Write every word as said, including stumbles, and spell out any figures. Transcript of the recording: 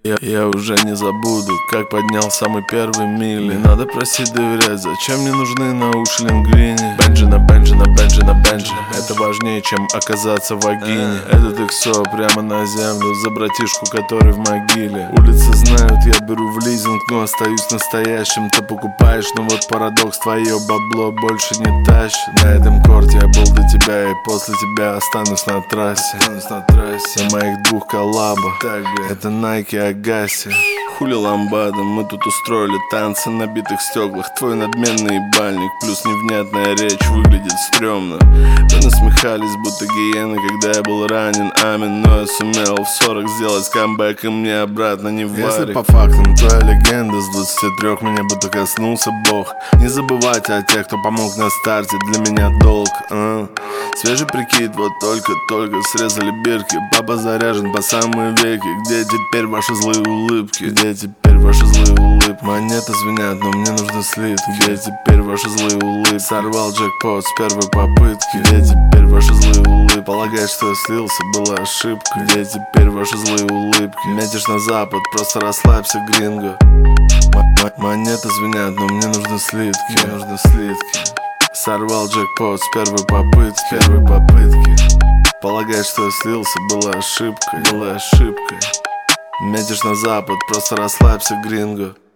Я, я уже не забуду, как поднял самый первый мили. Не надо просить доверять, зачем мне нужны на уши лингвини. Бенджи на бенджи на бенджи на бенджи, это важнее, чем оказаться в вагине. Этот иксо прямо на землю, за братишку, который в могиле. Улицы знают, я беру в лизинг, но остаюсь настоящим. Ты покупаешь, но вот парадокс, твое бабло больше не тащит. На этом корте я был до тебя, и после тебя останусь на трассе. Останусь на трассе. На моих двух коллабах, это Nike и Agassi. Хули ламбада, мы тут устроили танцы на битых стеклах. Твой надменный ебальник, плюс невнятная речь выглядит стрёмно. Мы насмехались, будто гиены, когда я был ранен, амин. Но я сумел в сорок сделать камбэк, и мне обратно не варик. Если по фактам твоя легенда, с двадцати трёх меня будто коснулся Бог. Не забывайте о тех, кто помог на старте, для меня долг, а? Свежий прикид, вот только-только срезали бирки. Папа заряжен по самые веки. Где теперь ваши злые улыбки? Где теперь ваши злые улыбки? Монеты звенят, но мне нужны слитки. Где теперь ваши злые улыбки? Сорвал джекпот с первой попытки. Где теперь ваши злые улыбки? Полагать, что я слился, была ошибка. Где теперь ваши злые улыбки? Метишь на запад, просто расслабься, гринго. Монеты звенят, но мне нужны слитки. Мне нужны слитки. Сорвал джекпот с первой попытки, с первой попытки. Полагать, что я слился, была ошибкой, была ошибкой. Метишь на запад, просто расслабься, гринго.